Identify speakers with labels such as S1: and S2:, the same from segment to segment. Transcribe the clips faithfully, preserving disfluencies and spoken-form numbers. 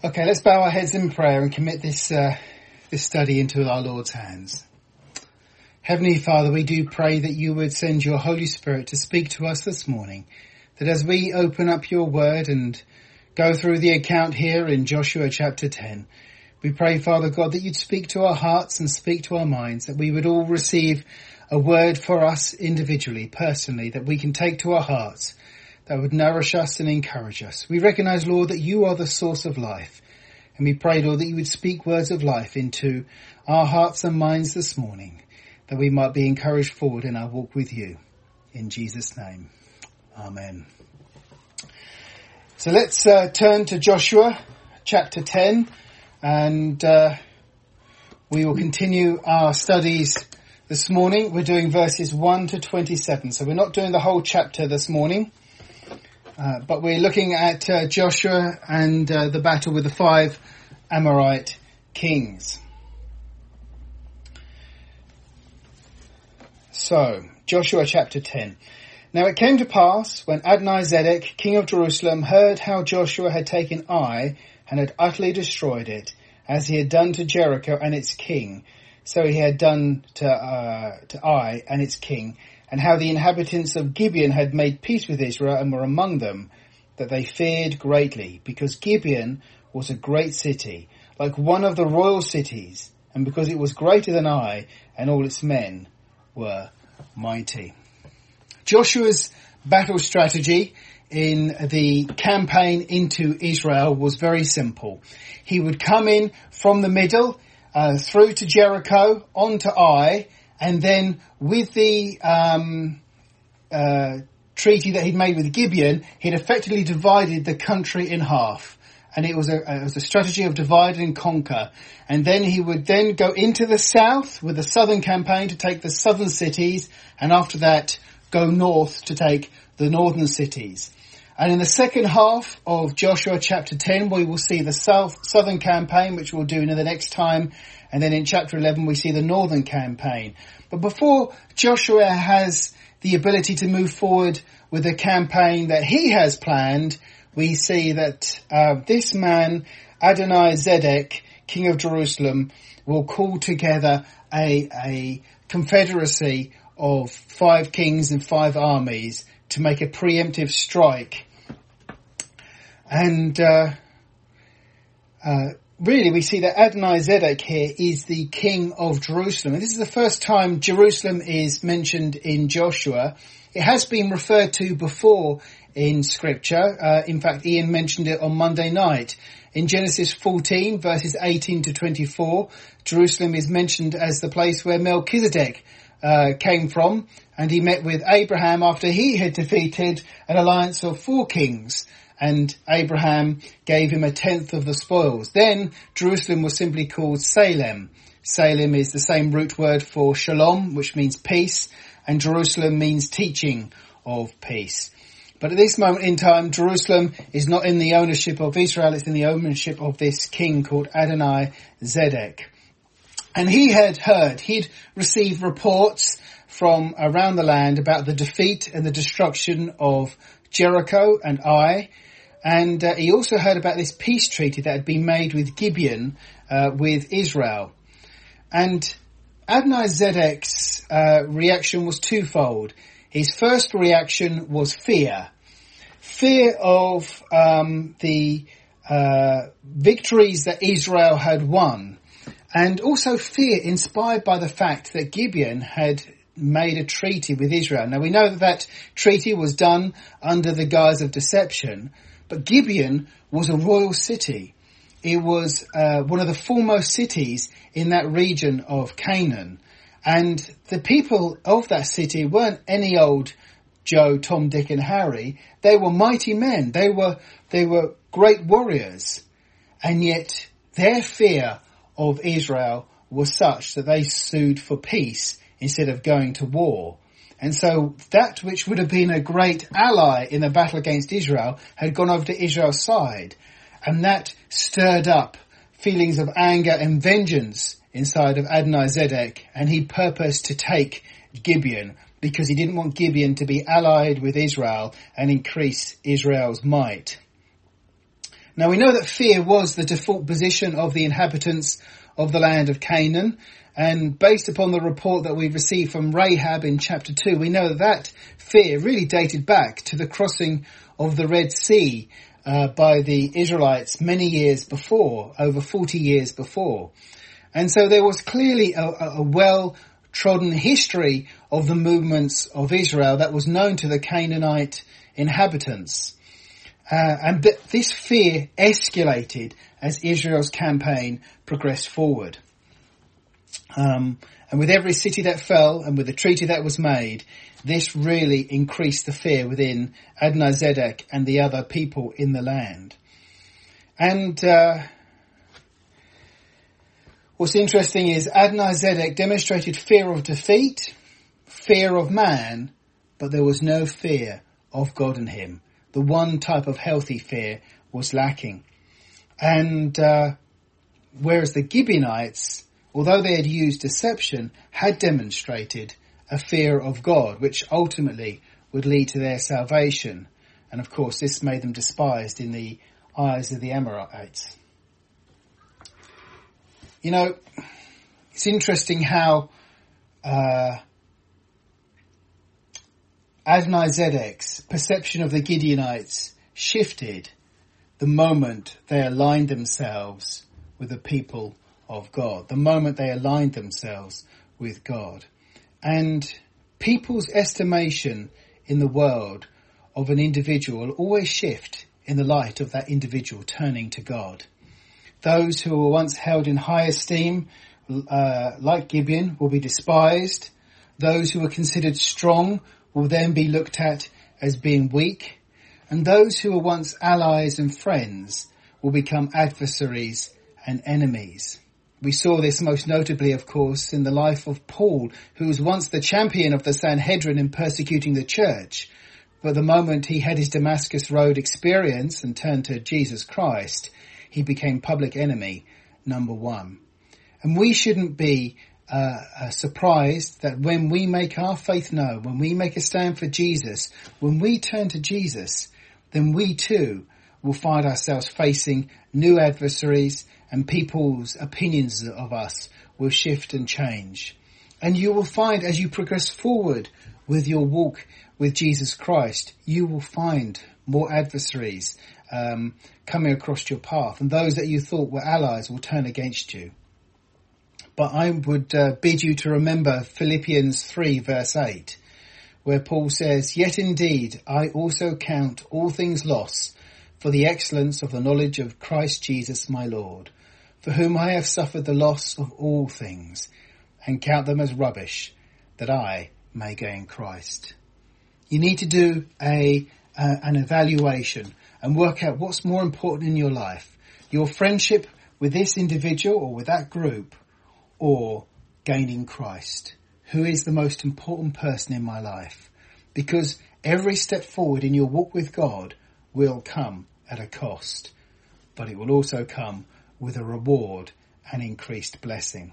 S1: Okay, let's bow our heads in prayer and commit this uh, this study into our Lord's hands. Heavenly Father, we do pray that you would send your Holy Spirit to speak to us this morning, that as we open up your word and go through the account here in Joshua chapter ten, we pray, Father God, that you'd speak to our hearts and speak to our minds, that we would all receive a word for us individually, personally, that we can take to our hearts, that would nourish us and encourage us. We recognise, Lord, that you are the source of life. And we pray, Lord, that you would speak words of life into our hearts and minds this morning, that we might be encouraged forward in our walk with you. In Jesus' name, amen. So let's uh, turn to Joshua chapter ten, and uh, we will continue our studies this morning. We're doing verses one to twenty-seven, so we're not doing the whole chapter this morning. Uh, but we're looking at uh, Joshua and uh, the battle with the five Amorite kings. So, Joshua chapter ten. Now it came to pass, when Adonizedek, king of Jerusalem, heard how Joshua had taken Ai and had utterly destroyed it, as he had done to Jericho and its king, so he had done to, uh, to Ai and its king, and how the inhabitants of Gibeon had made peace with Israel and were among them, that they feared greatly, because Gibeon was a great city, like one of the royal cities, and because it was greater than Ai, and all its men were mighty. Joshua's battle strategy in the campaign into Israel was very simple. He would come in from the middle, uh, through to Jericho, onto Ai, and then with the um, uh, treaty that he'd made with Gibeon, he'd effectively divided the country in half. And it was a, it was a strategy of divide and conquer. And then he would then go into the south with the southern campaign to take the southern cities. And after that, go north to take the northern cities. And in the second half of Joshua chapter ten, we will see the south, southern campaign, which we'll do in the next time. And then in chapter eleven, we see the northern campaign. But before Joshua has the ability to move forward with the campaign that he has planned, we see that uh, this man, Adonizedek, king of Jerusalem, will call together a, a confederacy of five kings and five armies to make a preemptive strike. And uh, uh, really we see that Adonizedek here is the king of Jerusalem. And this is the first time Jerusalem is mentioned in Joshua. It has been referred to before in Scripture. Uh, in fact, Ian mentioned it on Monday night. In Genesis fourteen, verses eighteen to twenty-four, Jerusalem is mentioned as the place where Melchizedek uh, came from, and he met with Abraham after he had defeated an alliance of four kings, and Abraham gave him a tenth of the spoils. Then Jerusalem was simply called Salem. Salem is the same root word for shalom, which means peace, and Jerusalem means teaching of peace. But at this moment in time, Jerusalem is not in the ownership of Israel, it's in the ownership of this king called Adonizedek. And he had heard, he'd received reports from around the land about the defeat and the destruction of Jericho and Ai. And uh, he also heard about this peace treaty that had been made with Gibeon, uh, with Israel. And Adonizedek's uh, reaction was twofold. His first reaction was fear. Fear of um, the uh, victories that Israel had won. And also fear inspired by the fact that Gibeon had made a treaty with Israel. Now we know that that treaty was done under the guise of deception, but Gibeon was a royal city. It was uh, one of the foremost cities in that region of Canaan. And the people of that city weren't any old Joe, Tom, Dick and Harry. They were mighty men. They were, they were great warriors. And yet their fear of Israel was such that they sued for peace instead of going to war. And so that which would have been a great ally in the battle against Israel had gone over to Israel's side. And that stirred up feelings of anger and vengeance inside of Adonizedek, and he purposed to take Gibeon because he didn't want Gibeon to be allied with Israel and increase Israel's might. Now we know that fear was the default position of the inhabitants of the land of Canaan, and based upon the report that we received from Rahab in chapter two, we know that that fear really dated back to the crossing of the Red Sea uh, by the Israelites many years before, over forty years before. And so there was clearly a, a well-trodden history of the movements of Israel that was known to the Canaanite inhabitants. Uh, and th- this fear escalated as Israel's campaign progressed forward. Um, and with every city that fell and with the treaty that was made, this really increased the fear within Adonizedek and the other people in the land. And uh, what's interesting is Adonizedek demonstrated fear of defeat, fear of man, but there was no fear of God in him. The one type of healthy fear was lacking. And uh, whereas the Gibeonites, although they had used deception, had demonstrated a fear of God, which ultimately would lead to their salvation. And of course, this made them despised in the eyes of the Amorites. You know, it's interesting how uh, Adonizedek's perception of the Gibeonites shifted the moment they aligned themselves with the people of God, the moment they aligned themselves with God. And people's estimation in the world of an individual will always shift in the light of that individual turning to God. Those who were once held in high esteem, uh, like Gibeon, will be despised. Those who were considered strong will then be looked at as being weak. And those who were once allies and friends will become adversaries and enemies. We saw this most notably, of course, in the life of Paul, who was once the champion of the Sanhedrin in persecuting the church. But the moment he had his Damascus Road experience and turned to Jesus Christ, he became public enemy number one. And we shouldn't be uh, uh, surprised that when we make our faith known, when we make a stand for Jesus, when we turn to Jesus, then we too will find ourselves facing new adversaries, and people's opinions of us will shift and change. And you will find as you progress forward with your walk with Jesus Christ, you will find more adversaries um, coming across your path. And those that you thought were allies will turn against you. But I would uh, bid you to remember Philippians three verse eight, where Paul says, "Yet indeed I also count all things loss for the excellence of the knowledge of Christ Jesus my Lord, for whom I have suffered the loss of all things, and count them as rubbish, that I may gain Christ." You need to do a uh, an evaluation and work out what's more important in your life, your friendship with this individual or with that group, or gaining Christ. Who is the most important person in my life? Because every step forward in your walk with God will come at a cost, but it will also come with a reward and increased blessing.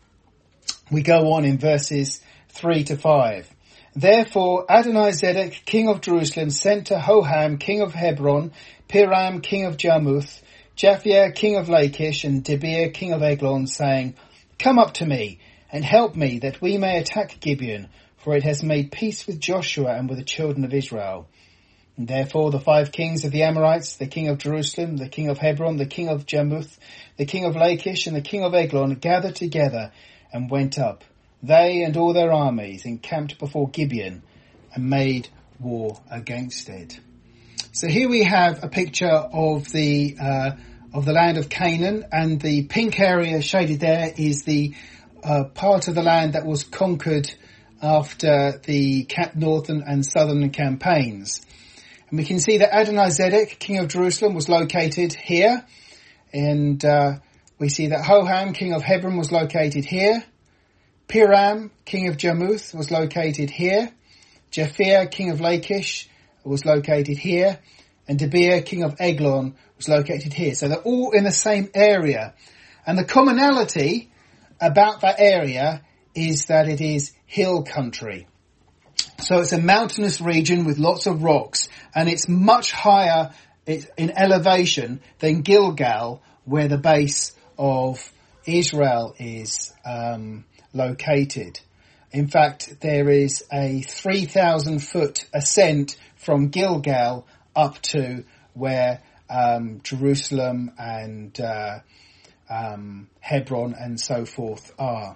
S1: We go on in verses three to five. "Therefore Adonizedek, king of Jerusalem, sent to Hoham, king of Hebron, Piram, king of Jarmuth, Japhia, king of Lachish, and Debir, king of Eglon, saying, Come up to me, and help me, that we may attack Gibeon, for it has made peace with Joshua and with the children of Israel. And therefore the five kings of the Amorites, the king of Jerusalem, the king of Hebron, the king of Jarmuth, the king of Lachish, and the king of Eglon gathered together and went up. They and all their armies encamped before Gibeon and made war against it." So here we have a picture of the uh, of the land of Canaan, and the pink area shaded there is the uh, part of the land that was conquered after the northern and southern campaigns. And we can see that Adonizedek, king of Jerusalem, was located here. And uh, we see that Hoham, king of Hebron, was located here. Piram, king of Jarmuth, was located here. Japhia, king of Lachish, was located here. And Debir, king of Eglon, was located here. So they're all in the same area. And the commonality about that area is that it is hill country. So it's a mountainous region with lots of rocks, and it's much higher it's in elevation than Gilgal, where the base of Israel is um, located. In fact, there is a three thousand foot ascent from Gilgal up to where um, Jerusalem and uh, um, Hebron and so forth are.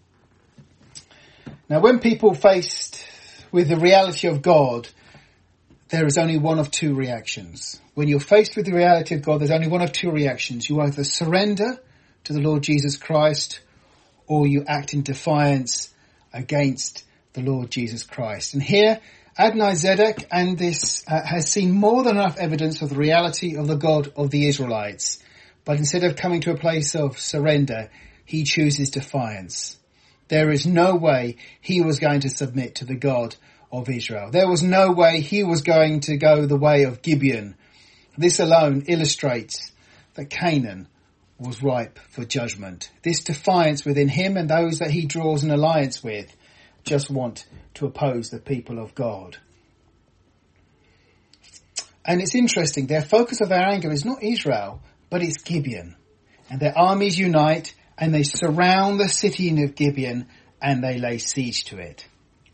S1: Now, when people faced with the reality of God, there is only one of two reactions. When you're faced with the reality of God, there's only one of two reactions. You either surrender to the Lord Jesus Christ, or you act in defiance against the Lord Jesus Christ. And here, Adonizedek and this uh, has seen more than enough evidence of the reality of the God of the Israelites. But instead of coming to a place of surrender, he chooses defiance. There is no way he was going to submit to the God of Israel. There was no way he was going to go the way of Gibeon. This alone illustrates that Canaan was ripe for judgment. This defiance within him and those that he draws an alliance with just want to oppose the people of God. And it's interesting, their focus of their anger is not Israel, but it's Gibeon. And their armies unite and they surround the city of Gibeon and they lay siege to it.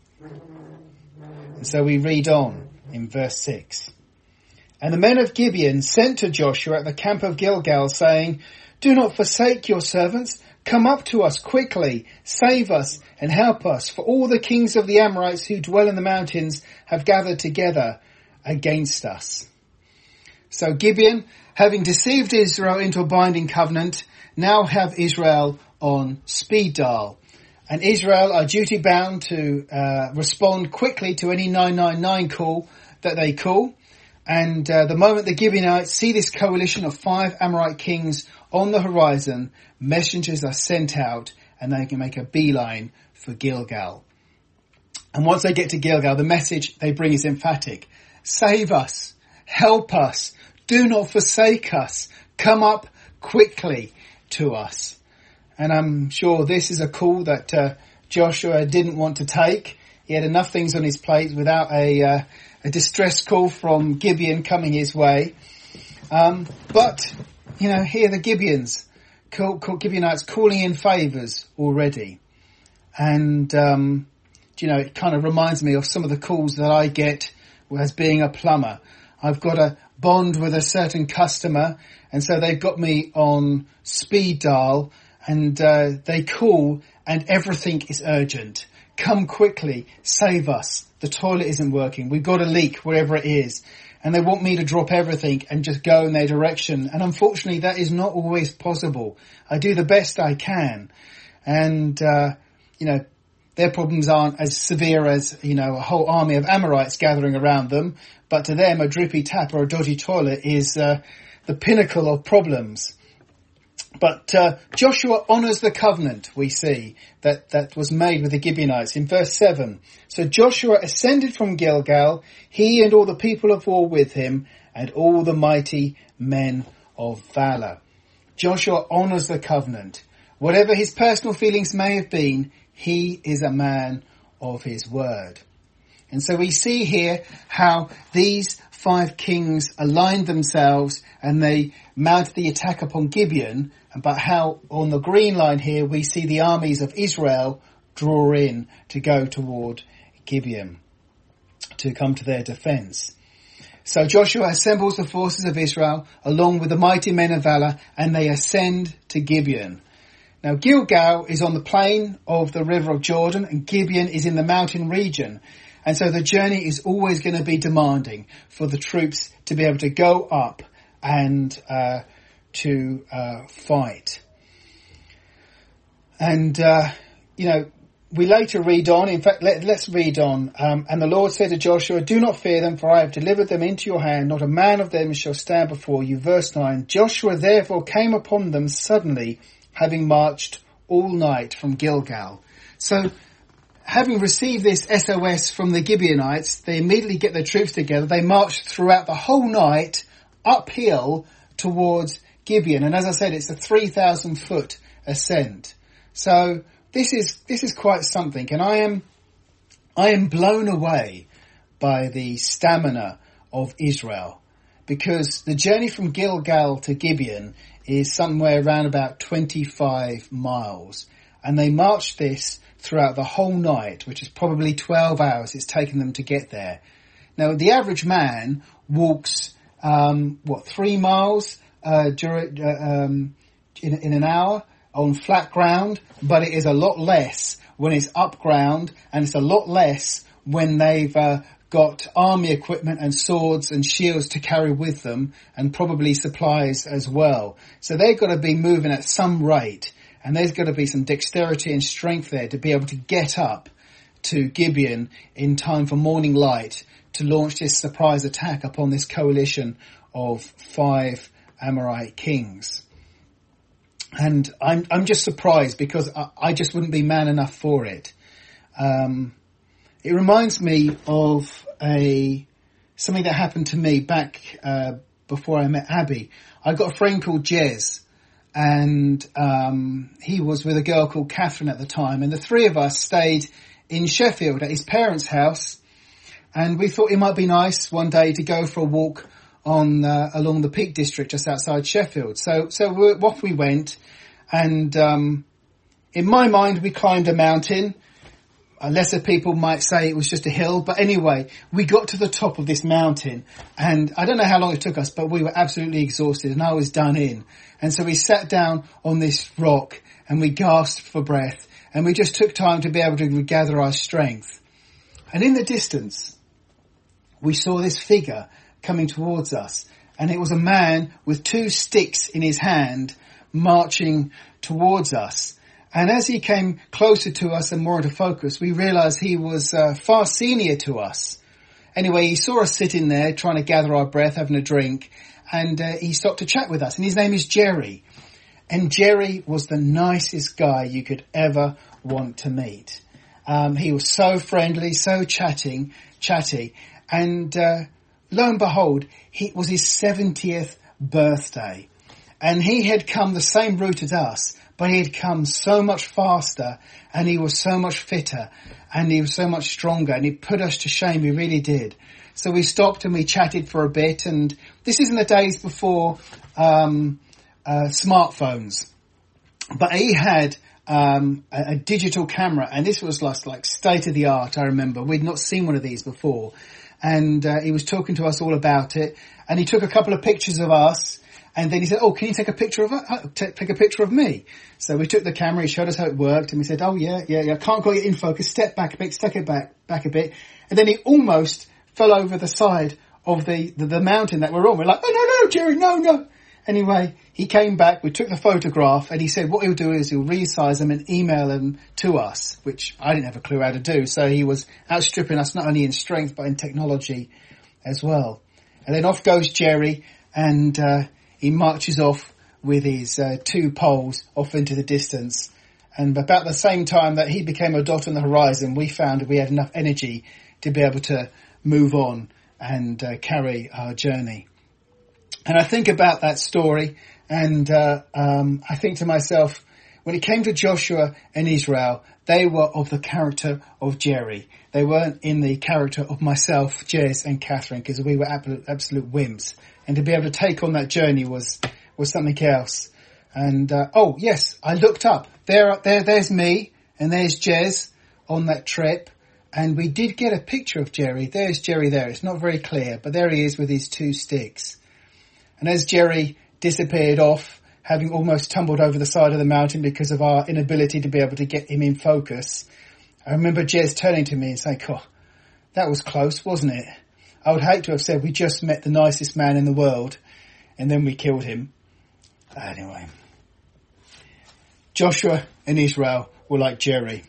S1: And so we read on in verse six. And the men of Gibeon sent to Joshua at the camp of Gilgal, saying, do not forsake your servants. Come up to us quickly, save us and help us, for all the kings of the Amorites who dwell in the mountains have gathered together against us. So Gibeon, having deceived Israel into a binding covenant, now have Israel on speed dial. And Israel are duty bound to uh, respond quickly to any nine nine nine call that they call. And uh, the moment the Gibeonites see this coalition of five Amorite kings on the horizon, messengers are sent out and they can make a beeline for Gilgal. And once they get to Gilgal, the message they bring is emphatic. Save us, help us, do not forsake us, come up quickly to us. And I'm sure this is a call that uh, Joshua didn't want to take. He had enough things on his plate without a, uh, a distress call from Gibeon coming his way. Um, but, you know, here the Gibeons, call, call, Gibeonites calling in favours already. And, um, you know, it kind of reminds me of some of the calls that I get as being a plumber. I've got a bond with a certain customer, and so they've got me on speed dial, and uh, they call, and everything is urgent. Come quickly, save us. The toilet isn't working. We've got a leak wherever it is. And they want me to drop everything and just go in their direction. And unfortunately, that is not always possible. I do the best I can. And, uh, you know, their problems aren't as severe as, you know, a whole army of Amorites gathering around them. But to them, a drippy tap or a dodgy toilet is uh, the pinnacle of problems. But uh, Joshua honours the covenant, we see, that, that was made with the Gibeonites in verse seven. So Joshua ascended from Gilgal, he and all the people of war with him, and all the mighty men of valour. Joshua honours the covenant. Whatever his personal feelings may have been, he is a man of his word. And so we see here how these five kings aligned themselves and they mounted the attack upon Gibeon, but how on the green line here we see the armies of Israel draw in to go toward Gibeon, to come to their defence. So Joshua assembles the forces of Israel along with the mighty men of valour, and they ascend to Gibeon. Now Gilgal is on the plain of the river of Jordan, and Gibeon is in the mountain region. And so the journey is always going to be demanding for the troops to be able to go up and uh, to uh, fight. And, uh, you know, we later read on, in fact, let, let's read on. Um, and the Lord said to Joshua, do not fear them, for I have delivered them into your hand. Not a man of them shall stand before you. Verse nine, Joshua therefore came upon them suddenly, having marched all night from Gilgal. So, having received this S O S from the Gibeonites, they immediately get their troops together. They march throughout the whole night uphill towards Gibeon. And as I said, it's a three thousand foot ascent. So this is, this is quite something. And I am, I am blown away by the stamina of Israel. because the journey from Gilgal to Gibeon is somewhere around about twenty-five miles. And they marched this throughout the whole night, which is probably twelve hours it's taken them to get there. Now, the average man walks, um, what, three miles uh, during, uh, um, in, in an hour on flat ground, but it is a lot less when it's up ground, and it's a lot less when they've uh, got army equipment and swords and shields to carry with them, and probably supplies as well. So they've got to be moving at some rate, and there's got to be some dexterity and strength there to be able to get up to Gibeon in time for morning light to launch this surprise attack upon this coalition of five Amorite kings. And I'm I'm just surprised because I, I just wouldn't be man enough for it. Um, it reminds me of a something that happened to me back uh, before I met Abby. I got a friend called Jez, and um, he was with a girl called Catherine at the time, and the three of us stayed in Sheffield at his parents' house, and we thought it might be nice one day to go for a walk on uh, along the Peak District just outside Sheffield. So so we, off we went, and um, in my mind we climbed a mountain. Uh, lesser people might say it was just a hill, but anyway, we got to the top of this mountain, and I don't know how long it took us, but we were absolutely exhausted, and I was done in. And so we sat down on this rock, and we gasped for breath, and we just took time to be able to gather our strength. And in the distance, we saw this figure coming towards us, and it was a man with two sticks in his hand marching towards us. And as he came closer to us and more into focus, we realized he was uh, far senior to us. Anyway, he saw us sitting there trying to gather our breath, having a drink, and uh, he stopped to chat with us. And his name is Jerry. And Jerry was the nicest guy you could ever want to meet. Um, he was so friendly, so chatting, chatty. And uh, lo and behold, he, it was his seventieth birthday. And he had come the same route as us, but he had come so much faster, and he was so much fitter, and he was so much stronger, and he put us to shame, he really did. So we stopped and we chatted for a bit, and this is in the days before um uh smartphones. But he had um a, a digital camera, and this was like, like state of the art, I remember. We'd not seen one of these before. And uh, he was talking to us all about it, and he took a couple of pictures of us. And then he said, oh, can you take a picture of uh, take a picture of me? So we took the camera, he showed us how it worked, and we said, oh, yeah, yeah, yeah, can't quite get in focus, step back a bit, step it back, back a bit. And then he almost fell over the side of the, the, the mountain that we're on. We're like, oh, no, no, Jerry, no, no. Anyway, he came back, we took the photograph, and he said what he'll do is he'll resize them and email them to us, which I didn't have a clue how to do. So he was outstripping us not only in strength, but in technology as well. And then off goes Jerry, and uh he marches off with his uh, two poles off into the distance. And about the same time that he became a dot on the horizon, we found we had enough energy to be able to move on and uh, carry our journey. And I think about that story, and uh, um, I think to myself, when it came to Joshua and Israel, they were of the character of Jerry. They weren't in the character of myself, Jez and Catherine, because we were absolute, absolute wimps. And to be able to take on that journey was, was something else. And, uh, oh, yes, I looked up. There, there, there's me, and there's Jez on that trip. And we did get a picture of Jerry. There's Jerry there. It's not very clear, but there he is with his two sticks. And as Jerry disappeared off, having almost tumbled over the side of the mountain because of our inability to be able to get him in focus, I remember Jez turning to me and saying, oh, that was close, wasn't it? I would hate to have said we just met the nicest man in the world and then we killed him. Anyway, Joshua and Israel were like Jerry.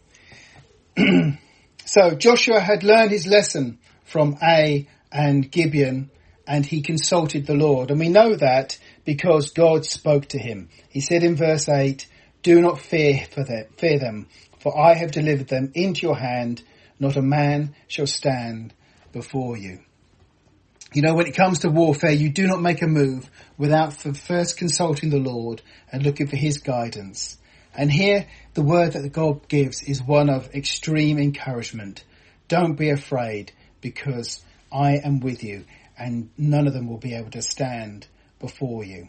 S1: So Joshua had learned his lesson from Ai and Gibeon, and he consulted the Lord. And we know that because God spoke to him. He said in verse eight, do not fear for them, fear them, for I have delivered them into your hand. Not a man shall stand before you. You know, when it comes to warfare, you do not make a move without first consulting the Lord and looking for his guidance. And here, the word that God gives is one of extreme encouragement. Don't be afraid, because I am with you. and none of them will be able to stand before you.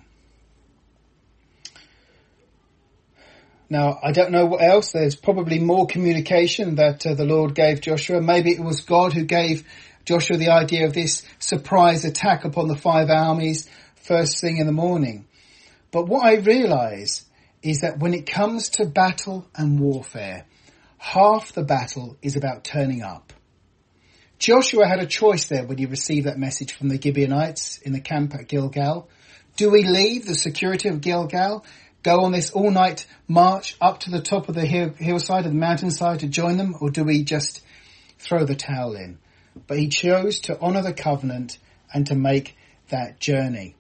S1: Now, I don't know what else. There's probably more communication that uh, the Lord gave Joshua. Maybe it was God who gave Joshua the idea of this surprise attack upon the five armies first thing in the morning. But what I realise is that when it comes to battle and warfare, half the battle is about turning up. Joshua had a choice there when he received that message from the Gibeonites in the camp at Gilgal. Do we leave the security of Gilgal, go on this all-night march up to the top of the hill, hillside and mountainside to join them, or do we just throw the towel in? But he chose to honour the covenant and to make that journey.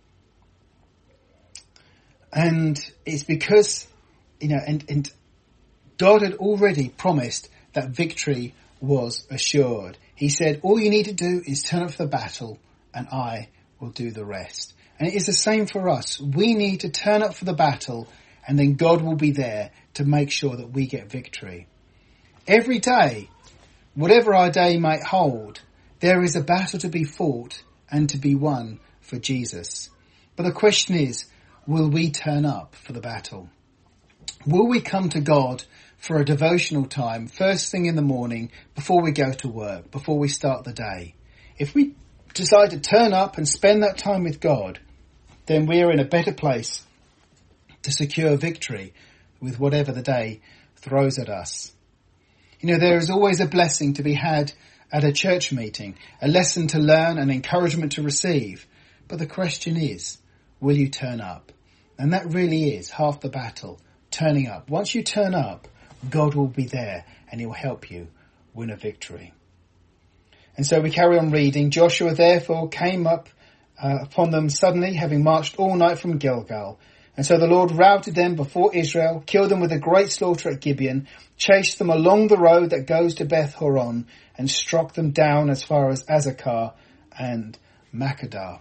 S1: And it's because, you know, and, and God had already promised that victory was assured. He said, all you need to do is turn up for the battle and I will do the rest. And it is the same for us. We need to turn up for the battle and then God will be there to make sure that we get victory. Every day, whatever our day might hold, there is a battle to be fought and to be won for Jesus. But the question is, will we turn up for the battle? Will we come to God for a devotional time first thing in the morning before we go to work, before we start the day? If we decide to turn up and spend that time with God, then we are in a better place to secure victory with whatever the day throws at us. You know, there is always a blessing to be had at a church meeting, a lesson to learn, an encouragement to receive. But the question is, will you turn up? And that really is half the battle, turning up. Once you turn up, God will be there and he will help you win a victory. And so we carry on reading. Joshua therefore came up uh, upon them suddenly, having marched all night from Gilgal. And so the Lord routed them before Israel, killed them with a great slaughter at Gibeon, chased them along the road that goes to Beth Horon, and struck them down as far as Azekah and Makkedah.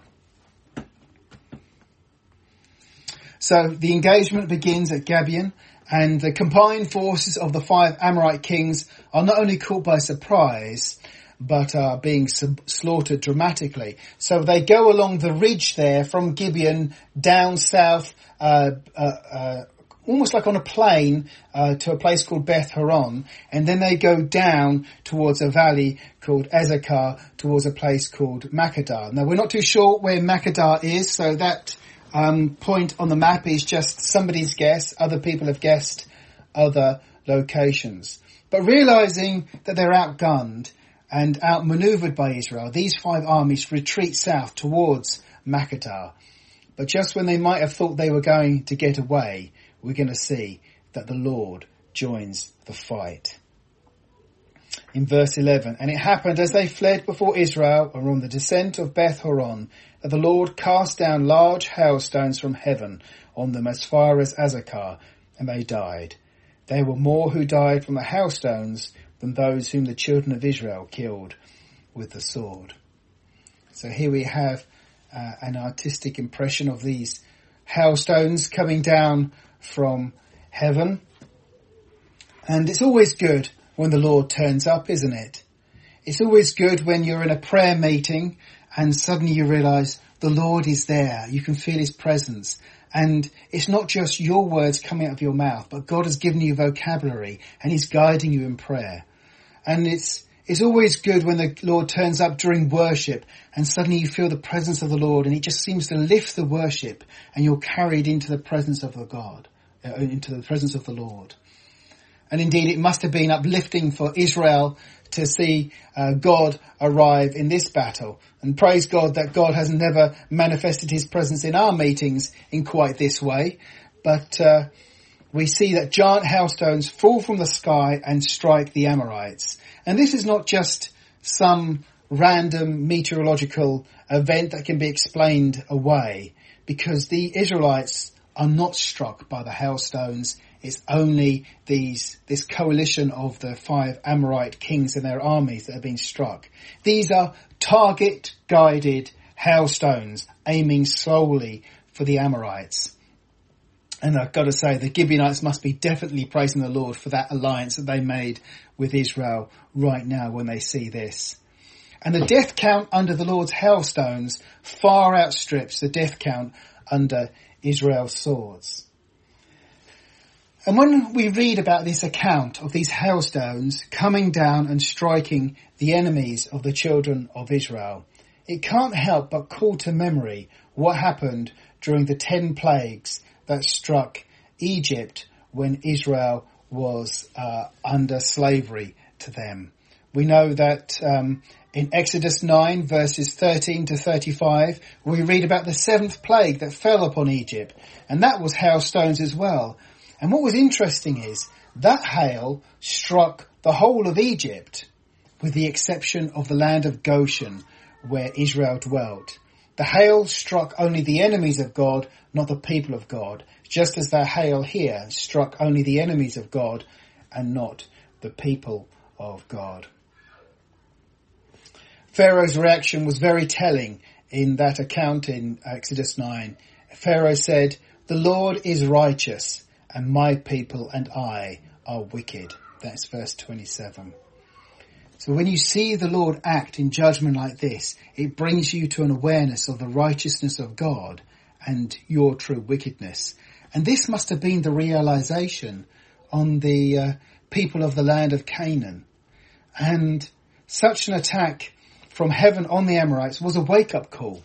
S1: So the engagement begins at Gibeon, and the combined forces of the five Amorite kings are not only caught by surprise, but are being sub- slaughtered dramatically. So they go along the ridge there from Gibeon down south, uh, uh, uh, almost like on a plain, uh, to a place called Beth Horon, and then they go down towards a valley called Azekah, towards a place called Makkedah. Now we're not too sure where Makkedah is, so that Um, point on the map is just somebody's guess. Other people have guessed other locations. But realizing that they're outgunned and outmaneuvered by Israel, these five armies retreat south towards Makkedah. But just when they might have thought they were going to get away, we're going to see that the Lord joins the fight. In verse eleven, and it happened as they fled before Israel or on the descent of Beth Horon, that the Lord cast down large hailstones from heaven on them as far as Azekah, and they died. There were more who died from the hailstones than those whom the children of Israel killed with the sword. So here we have uh, an artistic impression of these hailstones coming down from heaven. And it's always good when the Lord turns up, isn't it? It's always good when you're in a prayer meeting and suddenly you realise the Lord is there. You can feel his presence. And it's not just your words coming out of your mouth, but God has given you vocabulary and he's guiding you in prayer. And it's it's always good when the Lord turns up during worship and suddenly you feel the presence of the Lord and it just seems to lift the worship and you're carried into the presence of the God, uh, into the presence of the Lord. And indeed, it must have been uplifting for Israel to see uh, God arrive in this battle. And praise God that God has never manifested his presence in our meetings in quite this way. But uh, we see that giant hailstones fall from the sky and strike the Amorites. And this is not just some random meteorological event that can be explained away, because the Israelites are not struck by the hailstones. It's only these, this coalition of the five Amorite kings and their armies that have been struck. These are target-guided hailstones aiming solely for the Amorites. And I've got to say, the Gibeonites must be definitely praising the Lord for that alliance that they made with Israel right now when they see this. And the death count under the Lord's hailstones far outstrips the death count under Israel's swords. And when we read about this account of these hailstones coming down and striking the enemies of the children of Israel, it can't help but call to memory what happened during the ten plagues that struck Egypt when Israel was uh, under slavery to them. We know that um, in Exodus nine verses thirteen to thirty-five, we read about the seventh plague that fell upon Egypt, and that was hailstones as well. And what was interesting is that hail struck the whole of Egypt, with the exception of the land of Goshen, where Israel dwelt. The hail struck only the enemies of God, not the people of God, just as the hail here struck only the enemies of God and not the people of God. Pharaoh's reaction was very telling in that account in Exodus nine. Pharaoh said, "The Lord is righteous, and my people and I are wicked." That's verse twenty-seven. So when you see the Lord act in judgment like this, it brings you to an awareness of the righteousness of God and your true wickedness. And this must have been the realization on the uh, people of the land of Canaan. And such an attack from heaven on the Amorites was a wake-up call,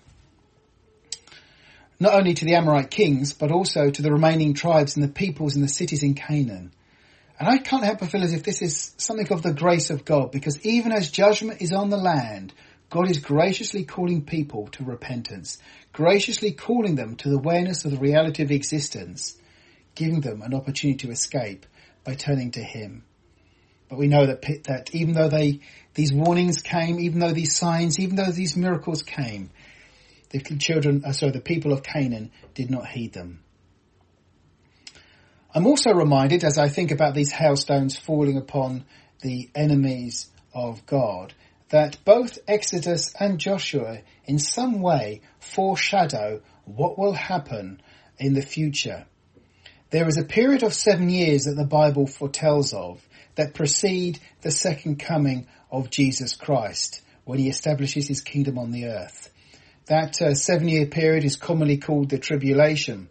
S1: not only to the Amorite kings, but also to the remaining tribes and the peoples and the cities in Canaan. And I can't help but feel as if this is something of the grace of God, because even as judgment is on the land, God is graciously calling people to repentance, graciously calling them to the awareness of the reality of existence, giving them an opportunity to escape by turning to Him. But we know that that even though they these warnings came, even though these signs, even though these miracles came, the children, uh, sorry, the people of Canaan did not heed them. I'm also reminded, as I think about these hailstones falling upon the enemies of God, that both Exodus and Joshua in some way foreshadow what will happen in the future. There is a period of seven years that the Bible foretells of that precede the second coming of Jesus Christ, when He establishes His kingdom on the earth. That uh, seven-year period is commonly called the tribulation.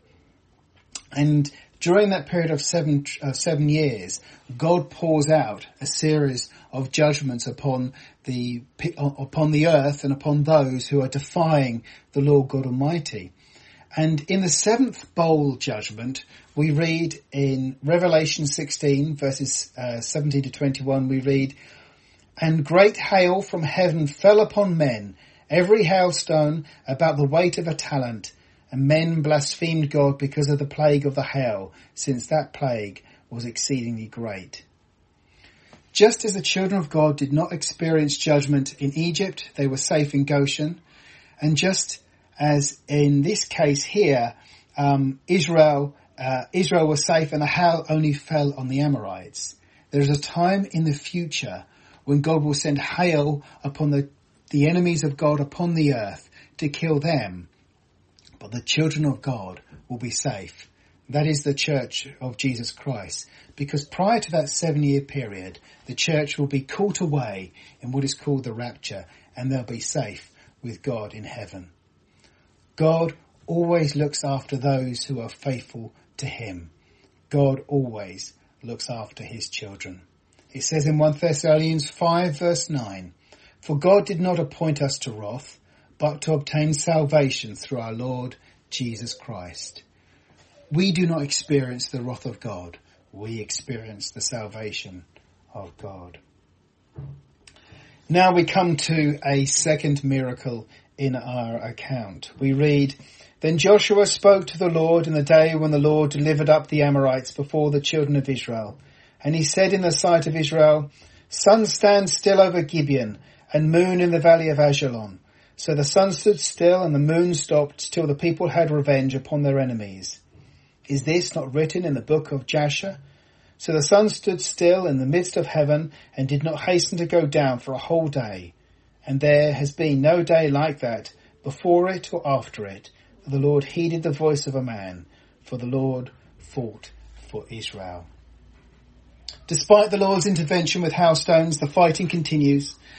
S1: And during that period of seven, uh, seven years, God pours out a series of judgments upon the, upon the earth and upon those who are defying the Lord God Almighty. And in the seventh bowl judgment, we read in Revelation sixteen, verses uh, seventeen to twenty-one, we read, "And great hail from heaven fell upon men, every hailstone about the weight of a talent. And men blasphemed God because of the plague of the hail, since that plague was exceedingly great." Just as the children of God did not experience judgment in Egypt, they were safe in Goshen. And just as in this case here, um, Israel, uh, Israel was safe and the hail only fell on the Amorites. There is a time in the future when God will send hail upon the, the enemies of God upon the earth to kill them. But the children of God will be safe. That is the church of Jesus Christ. Because prior to that seven-year period, the church will be caught away in what is called the rapture, and they'll be safe with God in heaven. God always looks after those who are faithful to Him. God always looks after His children. It says in First Thessalonians five verse nine, "For God did not appoint us to wrath, but to obtain salvation through our Lord Jesus Christ." We do not experience the wrath of God. We experience the salvation of God. Now we come to a second miracle in our account. We read, "Then Joshua spoke to the Lord in the day when the Lord delivered up the Amorites before the children of Israel. And he said in the sight of Israel, Sun, stand still over Gibeon, and moon in the valley of Ajalon. So the sun stood still and the moon stopped till the people had revenge upon their enemies. Is this not written in the book of Jasher? So the sun stood still in the midst of heaven and did not hasten to go down for a whole day. And there has been no day like that, before it or after it, that the Lord heeded the voice of a man, for the Lord fought for Israel." Despite the Lord's intervention with hailstones, the fighting continues.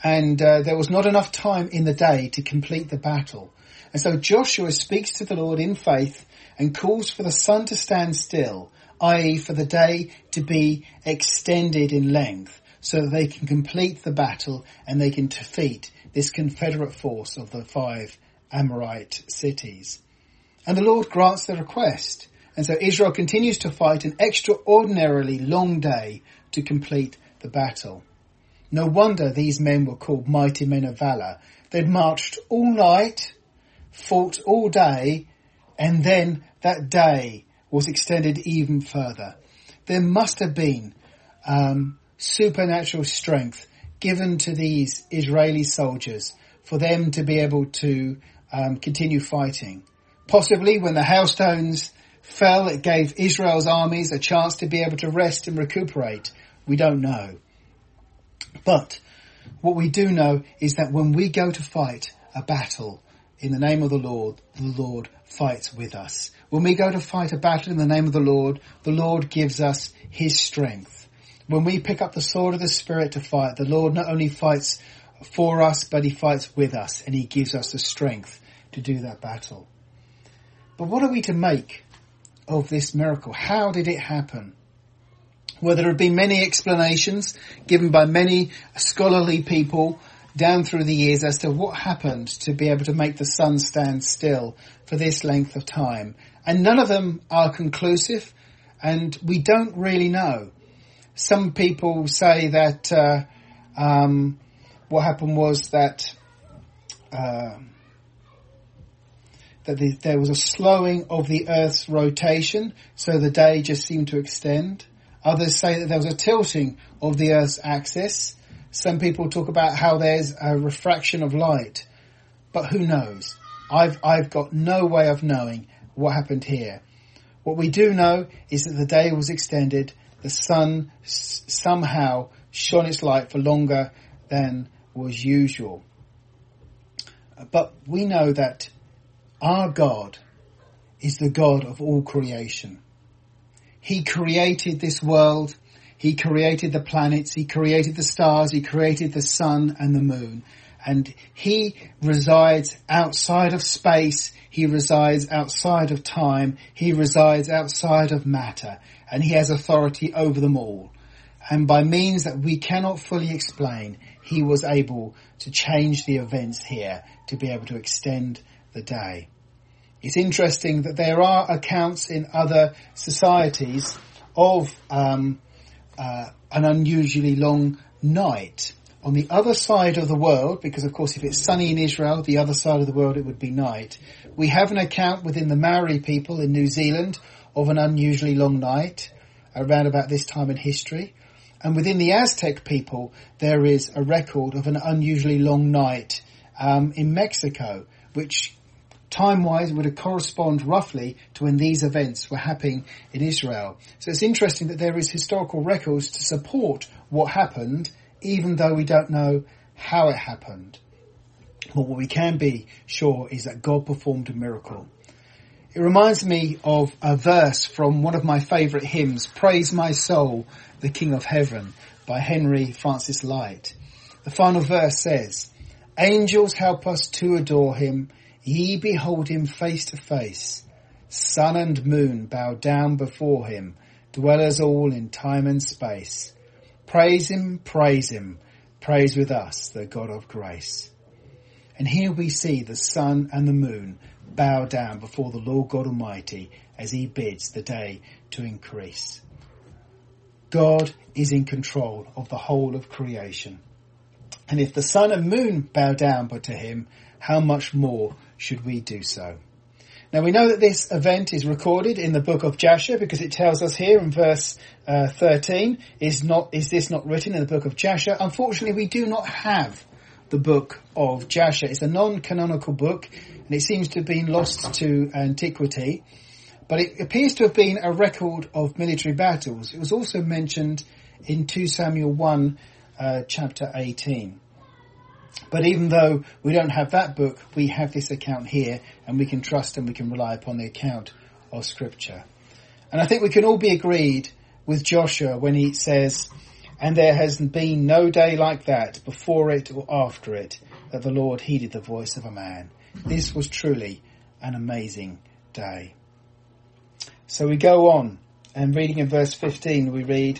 S1: and uh, there was not enough time in the day to complete the battle. And so Joshua speaks to the Lord in faith and calls for the sun to stand still, that is for the day to be extended in length, so that they can complete the battle and they can defeat this confederate force of the five Amorite cities. And the Lord grants the request. And so Israel continues to fight an extraordinarily long day to complete the battle. No wonder these men were called mighty men of valour. They'd marched all night, fought all day, and then that day was extended even further. There must have been um, supernatural strength given to these Israeli soldiers for them to be able to um, continue fighting. Possibly when the hailstones fell, it gave Israel's armies a chance to be able to rest and recuperate. We don't know. But what we do know is that when we go to fight a battle in the name of the Lord, the Lord fights with us. When we go to fight a battle in the name of the Lord, the Lord gives us his strength. When we pick up the sword of the Spirit to fight, the Lord not only fights for us, but he fights with us, and he gives us the strength to do that battle. But what are we to make of this miracle? How did it happen? Well, there have been many explanations given by many scholarly people down through the years as to what happened to be able to make the sun stand still for this length of time. And none of them are conclusive, and we don't really know. Some people say that uh, um, what happened was that uh, that the, there was a slowing of the Earth's rotation, so the day just seemed to extend. Others say that there was a tilting of the Earth's axis. Some people talk about how there's a refraction of light, but who knows? I've I've got no way of knowing what happened here. What we do know is that the day was extended. The sun s- somehow shone its light for longer than was usual. But we know that our God is the God of all creation. He created this world. He created the planets. He created the stars. He created the sun and the moon. And he resides outside of space. He resides outside of time. He resides outside of matter. And he has authority over them all. And by means that we cannot fully explain, he was able to change the events here to be able to extend the day. It's interesting that there are accounts in other societies of um, uh, an unusually long night. On the other side of the world, because of course if it's sunny in Israel, the other side of the world it would be night. We have an account within the Maori people in New Zealand of an unusually long night around about this time in history. And within the Aztec people, there is a record of an unusually long night um, in Mexico, which time-wise would correspond roughly to when these events were happening in Israel. So it's interesting that there is historical records to support what happened, even though we don't know how it happened. But what we can be sure is that God performed a miracle. It reminds me of a verse from one of my favourite hymns, Praise My Soul, the King of Heaven, by Henry Francis Lyte. The final verse says, Angels help us to adore him, ye behold him face to face. Sun and moon bow down before him, dwellers all in time and space. Praise him, praise him, praise with us the God of grace. And here we see the sun and the moon bow down before the Lord God Almighty as he bids the day to increase. God is in control of the whole of creation. And if the sun and moon bow down but to him, how much more should we do so? Now we know that this event is recorded in the book of Jasher because it tells us here in verse uh, thirteen, is not is this not written in the book of Jasher? Unfortunately, we do not have the book of Jasher. It's a non-canonical book and it seems to have been lost to antiquity. But it appears to have been a record of military battles. It was also mentioned in Second Samuel one, uh, chapter eighteen. But even though we don't have that book, we have this account here, and we can trust and we can rely upon the account of Scripture. And I think we can all be agreed with Joshua when he says And there has been no day like that, before it or after it, that the Lord heeded the voice of a man. This was truly an amazing day. So we go on, and reading in verse fifteen we read,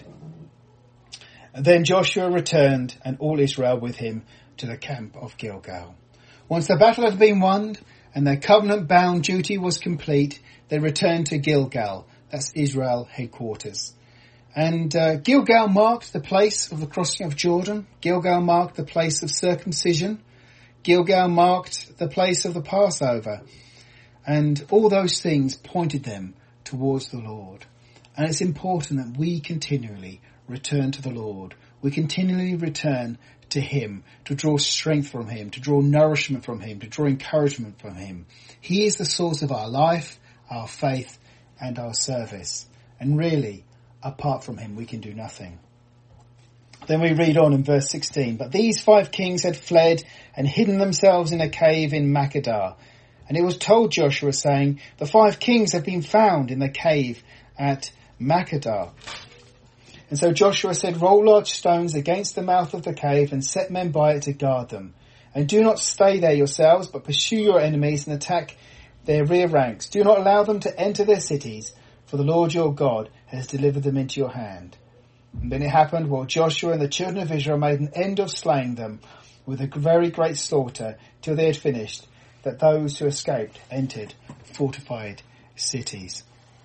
S1: Then Joshua returned, and all Israel with him, to the camp of Gilgal. Once the battle had been won, and their covenant-bound duty was complete, they returned to Gilgal. That's Israel headquarters. And uh, Gilgal marked the place of the crossing of Jordan. Gilgal marked the place of circumcision. Gilgal marked the place of the Passover. And all those things pointed them towards the Lord. And it's important that we continually return to the Lord. We continually return to him, to draw strength from him, to draw nourishment from him, to draw encouragement from him. He is the source of our life, our faith, and our service. And really, apart from him, we can do nothing. Then we read on in verse sixteen, But these five kings had fled and hidden themselves in a cave in Makkedah. And it was told Joshua, saying, The five kings have been found in the cave at Makkedah. And so Joshua said, Roll large stones against the mouth of the cave and set men by it to guard them. And do not stay there yourselves, but pursue your enemies and attack their rear ranks. Do not allow them to enter their cities, for the Lord your God has delivered them into your hand. And then it happened, while Joshua and the children of Israel made an end of slaying them with a very great slaughter till they had finished, that those who escaped entered fortified cities.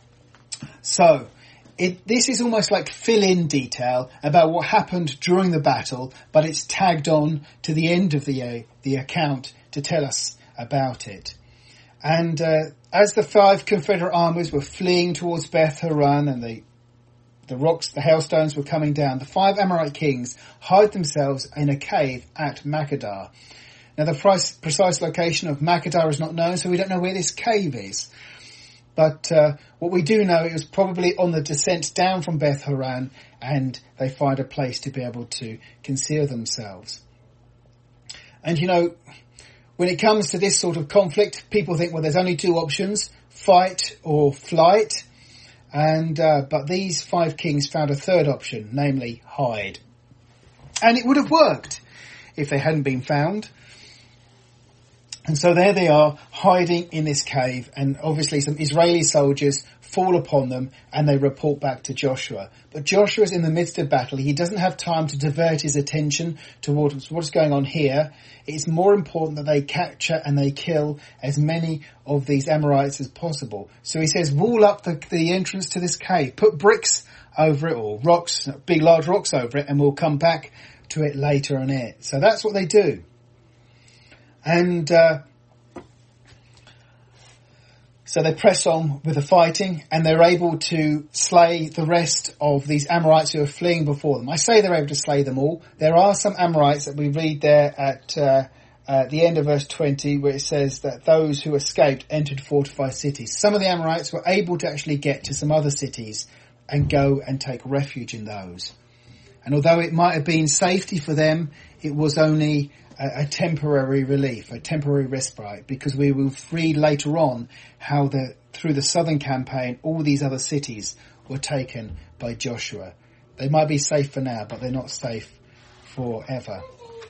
S1: So, it, this is almost like fill-in detail about what happened during the battle, but it's tagged on to the end of the, uh, the account to tell us about it. And uh, as the five Confederate armies were fleeing towards Beth Horon and the the rocks, the hailstones were coming down, the five Amorite kings hide themselves in a cave at Makkedah. Now the precise, precise location of Makkedah is not known, so we don't know where this cave is. But uh, what we do know, it was probably on the descent down from Beth Horon, and they find a place to be able to conceal themselves. And you know, when it comes to this sort of conflict, people think, well, there's only two options, fight or flight. And, uh, but these five kings found a third option, namely hide. And it would have worked if they hadn't been found. And so there they are, hiding in this cave, and obviously some Israeli soldiers fall upon them and they report back to Joshua. But Joshua's in the midst of battle. He doesn't have time to divert his attention towards what's going on here. It's more important that they capture and they kill as many of these Amorites as possible. So he says, wall up the, the entrance to this cave, put bricks over it, or rocks, big large rocks over it, and we'll come back to it later on it. So that's what they do. And uh, so they press on with the fighting, and they're able to slay the rest of these Amorites who are fleeing before them. I say they're able to slay them all. There are some Amorites that we read there at uh, uh, the end of verse twenty, where it says that those who escaped entered fortified cities. Some of the Amorites were able to actually get to some other cities and go and take refuge in those. And although it might have been safety for them, it was only a, a temporary relief, a temporary respite, because we will read later on how the through the southern campaign, all these other cities were taken by Joshua. They might be safe for now, but they're not safe forever.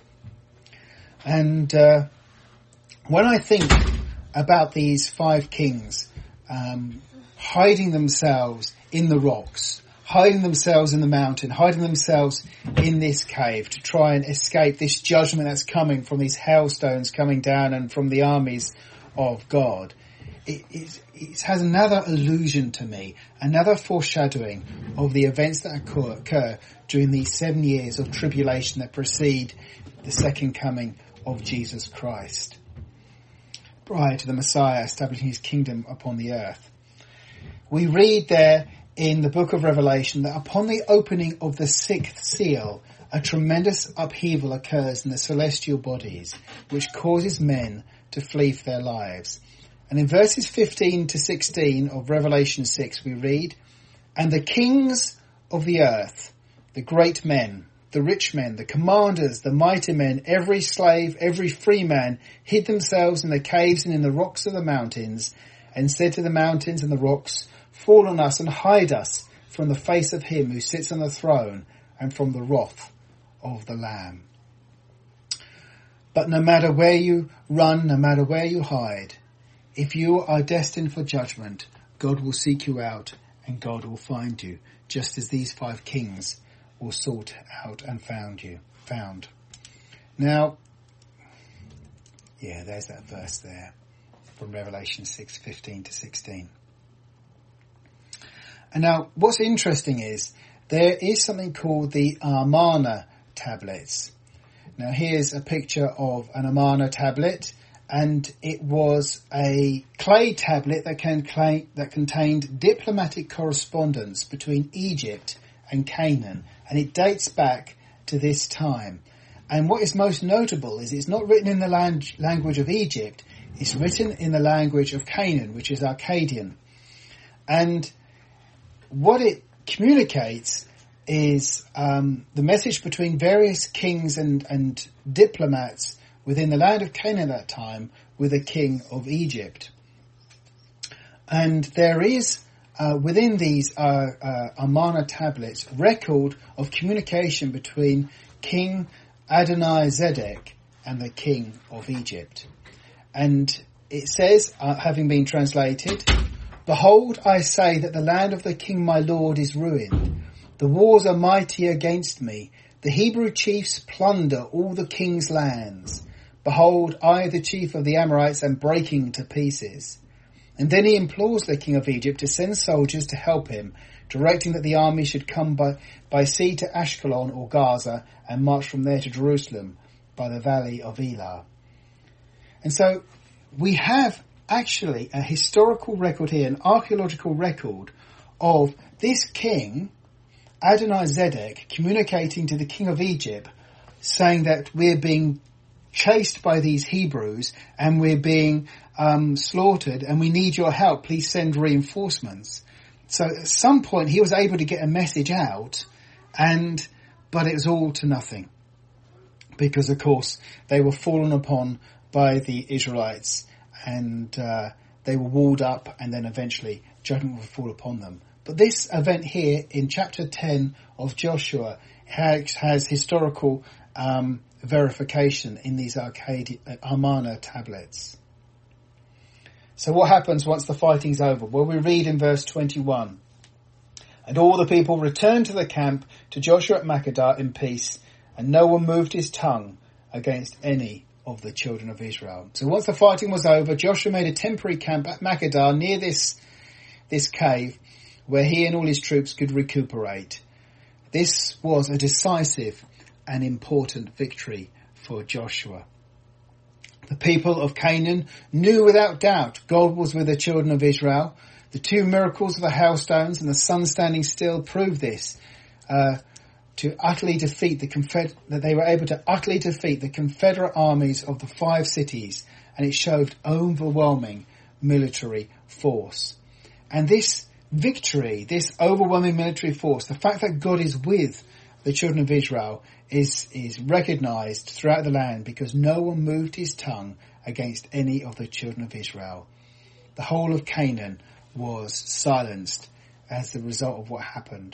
S1: And uh, when I think about these five kings um, hiding themselves in the rocks, hiding themselves in the mountain, hiding themselves in this cave to try and escape this judgment that's coming from these hailstones coming down and from the armies of God. It, it, it has another allusion to me, another foreshadowing of the events that occur, occur during these seven years of tribulation that precede the second coming of Jesus Christ, prior to the Messiah establishing his kingdom upon the earth. We read there in the book of Revelation that upon the opening of the sixth seal, a tremendous upheaval occurs in the celestial bodies, which causes men to flee for their lives. And in verses fifteen to sixteen of Revelation six, we read, "And the kings of the earth, the great men, the rich men, the commanders, the mighty men, every slave, every free man, hid themselves in the caves and in the rocks of the mountains, and said to the mountains and the rocks, Fall on us and hide us from the face of him who sits on the throne and from the wrath of the Lamb. But no matter where you run, no matter where you hide, if you are destined for judgment, God will seek you out and God will find you, just as these five kings were sought out and found you, found. Now, yeah, there's that verse there from Revelation six, fifteen to sixteen. And now, what's interesting is there is something called the Amarna tablets. Now, here's a picture of an Amarna tablet, and it was a clay tablet that, can clay, that contained diplomatic correspondence between Egypt and Canaan, and it dates back to this time. And what is most notable is it's not written in the land, language of Egypt, it's written in the language of Canaan, which is Akkadian. And what it communicates is um, the message between various kings and, and diplomats within the land of Canaan at that time with the king of Egypt. And there is, uh, within these uh, uh, Amarna tablets, record of communication between King Adonai-Zedek and the king of Egypt. And it says, uh, having been translated, "Behold, I say that the land of the king my lord is ruined. The wars are mighty against me. The Hebrew chiefs plunder all the king's lands. Behold, I, the chief of the Amorites, am breaking to pieces." And then he implores the king of Egypt to send soldiers to help him, directing that the army should come by, by sea to Ashkelon or Gaza and march from there to Jerusalem by the valley of Elah. And so we have actually a historical record here, an archaeological record of this king, Adonai-Zedek, communicating to the king of Egypt, saying that we're being chased by these Hebrews and we're being um, slaughtered and we need your help. Please send reinforcements. So at some point he was able to get a message out, and but it was all to nothing, because of course they were fallen upon by the Israelites, and uh, they were walled up, and then eventually judgment would fall upon them. But this event here in chapter ten of Joshua has, has historical um, verification in these Akkadian, uh, Amarna tablets. So what happens once the fighting's over? Well, we read in verse twenty-one, "And all the people returned to the camp to Joshua at Makkedah in peace, and no one moved his tongue against any of the children of Israel." So once the fighting was over, Joshua made a temporary camp at Makkedah near this, this cave, where he and all his troops could recuperate. This was a decisive and important victory for Joshua. The people of Canaan knew without doubt God was with the children of Israel. The two miracles of the hailstones and the sun standing still proved this, uh, to utterly defeat the confed- that they were able to utterly defeat the Confederate armies of the five cities, and it showed overwhelming military force. And this victory, this overwhelming military force, the fact that God is with the children of Israel is, is recognized throughout the land, because no one moved his tongue against any of the children of Israel. The whole of Canaan was silenced as the result of what happened.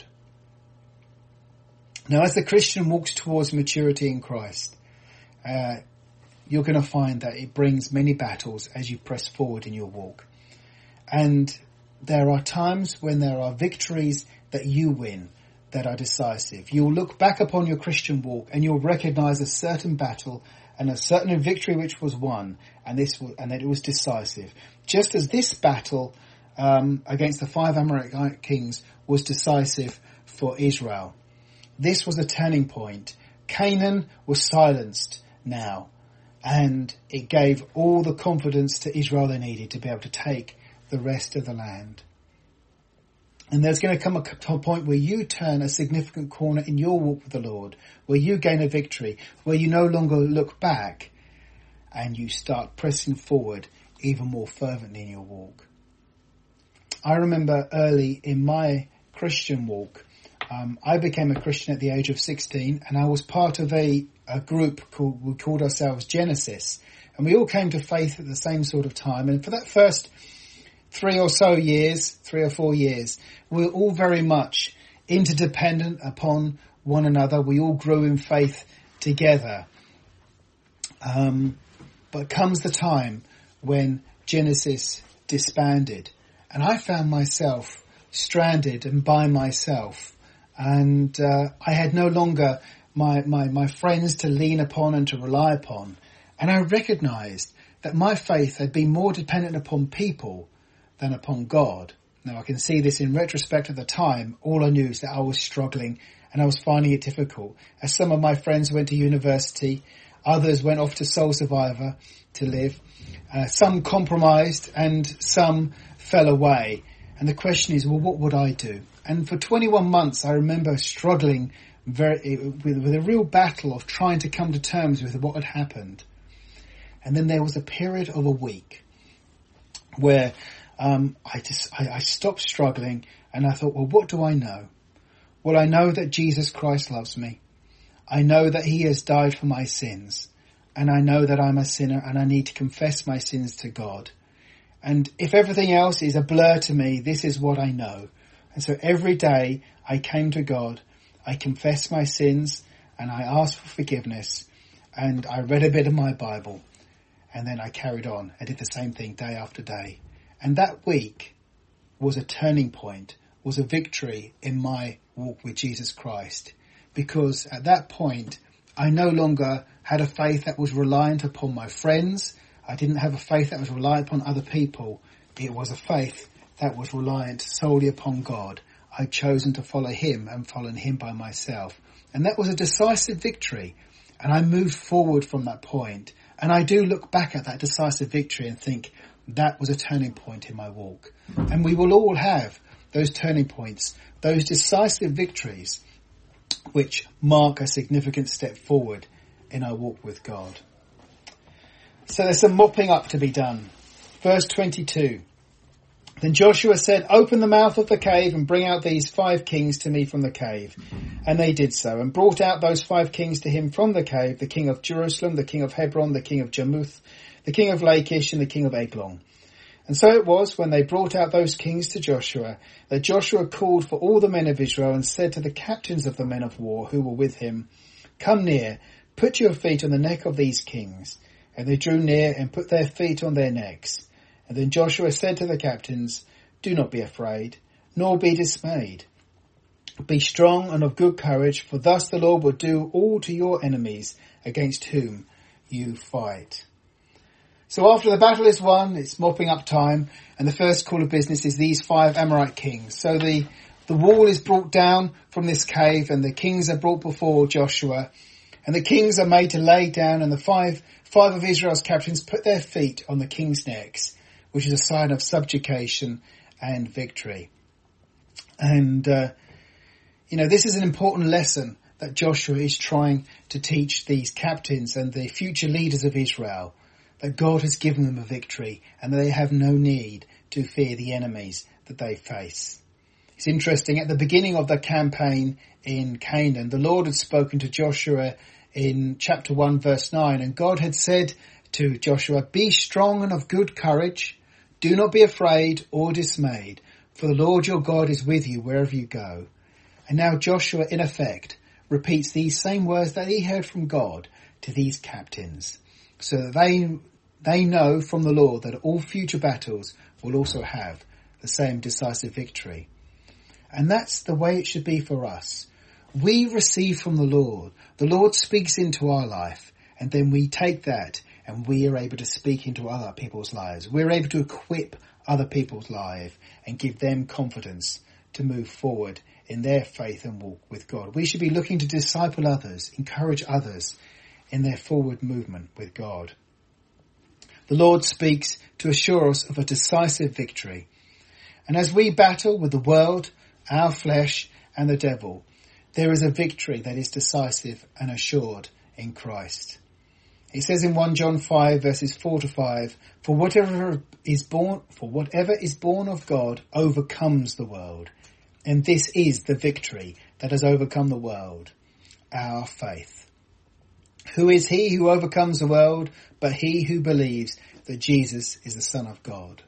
S1: Now, as the Christian walks towards maturity in Christ, uh, you're going to find that it brings many battles as you press forward in your walk. And there are times when there are victories that you win that are decisive. You'll look back upon your Christian walk and you'll recognize a certain battle and a certain victory which was won, and this and that it was decisive. Just as this battle um, against the five Amorite kings was decisive for Israel. This was a turning point. Canaan was silenced now, and it gave all the confidence to Israel they needed to be able to take the rest of the land. And there's going to come a point where you turn a significant corner in your walk with the Lord, where you gain a victory, where you no longer look back and you start pressing forward even more fervently in your walk. I remember early in my Christian walk, um, I became a Christian at the age of sixteen, and I was part of a, a group called, we called ourselves Genesis, and we all came to faith at the same sort of time. And for that first three or so years, three or four years, we were all very much interdependent upon one another. We all grew in faith together. Um, but comes the time when Genesis disbanded, and I found myself stranded and by myself, and uh, I had no longer my, my, my friends to lean upon and to rely upon, and I recognised that my faith had been more dependent upon people than upon God. Now I can see this in retrospect. At the time, all I knew is that I was struggling and I was finding it difficult, as some of my friends went to university, others went off to Soul Survivor to live, uh, some compromised and some fell away. And the question is, well, what would I do? And for twenty-one months, I remember struggling very with, with a real battle of trying to come to terms with what had happened. And then there was a period of a week where um, I just I, I stopped struggling, and I thought, well, what do I know? Well, I know that Jesus Christ loves me. I know that he has died for my sins, and I know that I'm a sinner and I need to confess my sins to God. And if everything else is a blur to me, this is what I know. And so every day I came to God, I confessed my sins, and I asked for forgiveness, and I read a bit of my Bible, and then I carried on. I did the same thing day after day. And that week was a turning point, was a victory in my walk with Jesus Christ. Because at that point, I no longer had a faith that was reliant upon my friends. I didn't have a faith that was reliant upon other people. It was a faith that was reliant solely upon God. I'd chosen to follow him and follow him by myself. And that was a decisive victory. And I moved forward from that point. And I do look back at that decisive victory and think that was a turning point in my walk. And we will all have those turning points, those decisive victories, which mark a significant step forward in our walk with God. So there's some mopping up to be done. Verse twenty-two. Then Joshua said, open the mouth of the cave and bring out these five kings to me from the cave. And they did so, and brought out those five kings to him from the cave, the king of Jerusalem, the king of Hebron, the king of Jarmuth, the king of Lachish, and the king of Eglon. And so it was, when they brought out those kings to Joshua, that Joshua called for all the men of Israel and said to the captains of the men of war who were with him, come near, put your feet on the neck of these kings. And they drew near and put their feet on their necks. And then Joshua said to the captains, do not be afraid, nor be dismayed. Be strong and of good courage, for thus the Lord will do all to your enemies against whom you fight. So after the battle is won, it's mopping up time, and the first call of business is these five Amorite kings. So the, the wall is brought down from this cave, and the kings are brought before Joshua, and the kings are made to lay down, and the five, five of Israel's captains put their feet on the kings' necks, which is a sign of subjugation and victory. And, uh, you know, this is an important lesson that Joshua is trying to teach these captains and the future leaders of Israel, that God has given them a victory and that they have no need to fear the enemies that they face. It's interesting, at the beginning of the campaign in Canaan, the Lord had spoken to Joshua in chapter one, verse nine, and God had said to Joshua, be strong and of good courage. Do not be afraid or dismayed, for the Lord your God is with you wherever you go. And now Joshua, in effect, repeats these same words that he heard from God to these captains, so that they they know from the Lord that all future battles will also have the same decisive victory. And that's the way it should be for us. We receive from the Lord. The Lord speaks into our life, and then we take that and we are able to speak into other people's lives. We're able to equip other people's lives and give them confidence to move forward in their faith and walk with God. We should be looking to disciple others, encourage others in their forward movement with God. The Lord speaks to assure us of a decisive victory. And as we battle with the world, our flesh, and the devil, there is a victory that is decisive and assured in Christ. It says in First John five verses four to five, for whatever is born, for whatever is born of God overcomes the world. And this is the victory that has overcome the world, our faith. Who is he who overcomes the world but he who believes that Jesus is the Son of God?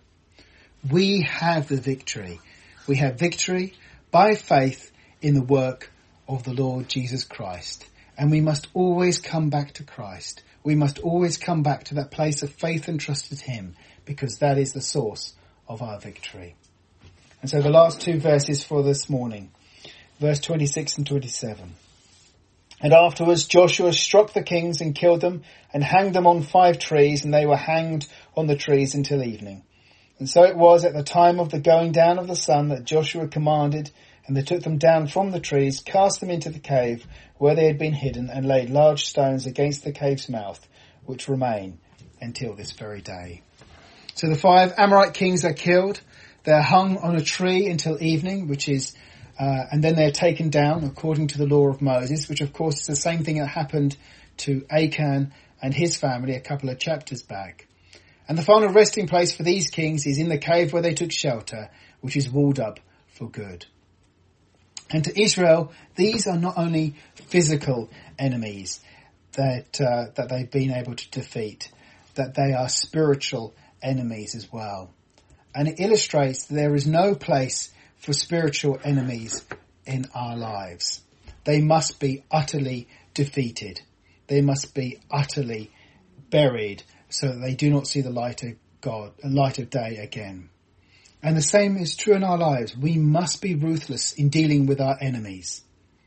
S1: We have the victory. We have victory by faith in the work of the Lord Jesus Christ. And we must always come back to Christ. We must always come back to that place of faith and trust in him, because that is the source of our victory. And so the last two verses for this morning, verse twenty-six and twenty-seven. And afterwards Joshua struck the kings and killed them and hanged them on five trees, and they were hanged on the trees until evening. And so it was at the time of the going down of the sun that Joshua commanded, and they took them down from the trees, cast them into the cave where they had been hidden, and laid large stones against the cave's mouth, which remain until this very day. So the five Amorite kings are killed. They're hung on a tree until evening, which is Uh, and then they're taken down according to the law of Moses, which of course is the same thing that happened to Achan and his family a couple of chapters back. And the final resting place for these kings is in the cave where they took shelter, which is walled up for good. And to Israel, these are not only physical enemies that uh, that they've been able to defeat, that they are spiritual enemies as well. And it illustrates that there is no place for spiritual enemies in our lives. They must be utterly defeated. They must be utterly buried so that they do not see the light of God, the light of day again. And the same is true in our lives. We must be ruthless in dealing with our enemies.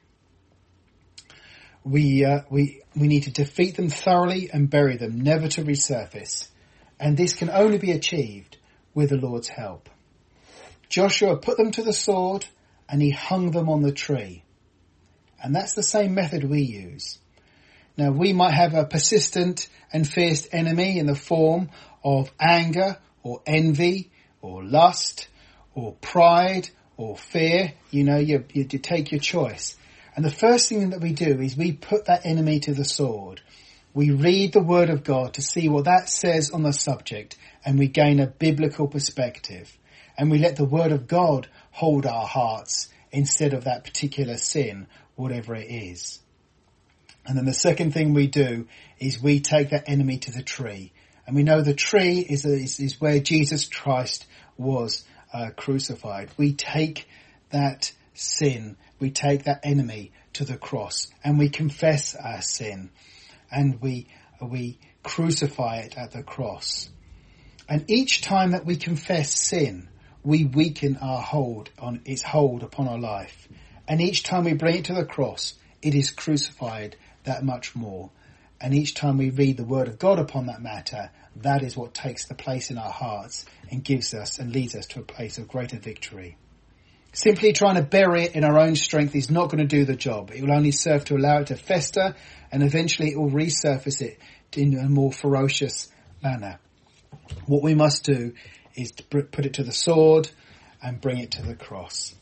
S1: We, uh, we, we need to defeat them thoroughly and bury them, never to resurface. And this can only be achieved with the Lord's help. Joshua put them to the sword and he hung them on the tree. And that's the same method we use. Now, we might have a persistent and fierce enemy in the form of anger or envy or lust or pride or fear. You know, you, you, you take your choice. And the first thing that we do is we put that enemy to the sword. We read the word of God to see what that says on the subject, and we gain a biblical perspective. And we let the word of God hold our hearts instead of that particular sin, whatever it is. And then the second thing we do is we take that enemy to the tree. And we know the tree is, is, is where Jesus Christ was uh, crucified. We take that sin, we take that enemy to the cross, and we confess our sin, and we we crucify it at the cross. And each time that we confess sin, we weaken our hold on its hold upon our life. And each time we bring it to the cross, it is crucified that much more. And each time we read the word of God upon that matter, that is what takes the place in our hearts and gives us and leads us to a place of greater victory. Simply trying to bury it in our own strength is not going to do the job. It will only serve to allow it to fester, and eventually it will resurface it in a more ferocious manner. What we must do is to put it to the sword and bring it to the cross.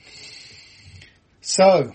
S1: So,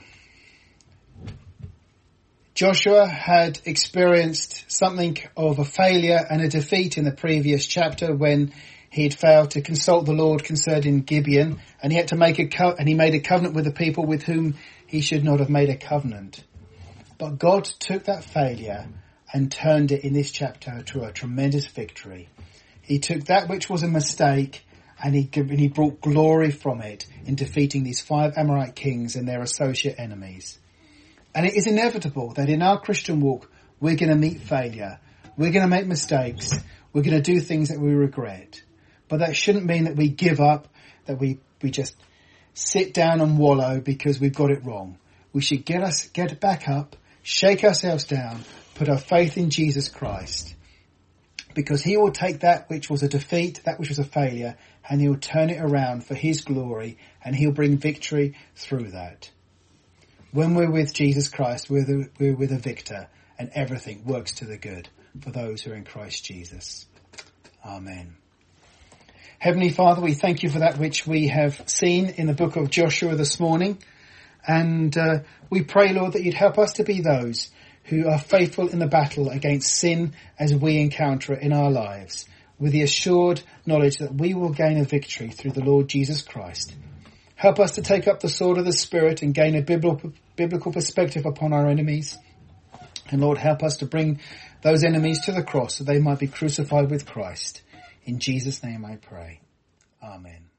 S1: Joshua had experienced something of a failure and a defeat in the previous chapter when he had failed to consult the Lord concerning Gibeon, and he had to make a co- and he made a covenant with the people with whom he should not have made a covenant. But God took that failure and turned it in this chapter to a tremendous victory. He took that which was a mistake and he, and he brought glory from it in defeating these five Amorite kings and their associate enemies. And it is inevitable that in our Christian walk, we're going to meet failure. We're going to make mistakes. We're going to do things that we regret. But that shouldn't mean that we give up, that we, we just sit down and wallow because we've got it wrong. We should get us, get back up, shake ourselves down, put our faith in Jesus Christ. Because he will take that which was a defeat, that which was a failure, and he will turn it around for his glory, and he'll bring victory through that. When we're with Jesus Christ, we're, the, we're with a victor, and everything works to the good for those who are in Christ Jesus. Amen. Heavenly Father, we thank you for that which we have seen in the book of Joshua this morning. And uh, we pray, Lord, that you'd help us to be those who are faithful in the battle against sin as we encounter it in our lives, with the assured knowledge that we will gain a victory through the Lord Jesus Christ. Help us to take up the sword of the Spirit and gain a biblical, biblical perspective upon our enemies. And Lord, help us to bring those enemies to the cross so they might be crucified with Christ. In Jesus' name I pray. Amen.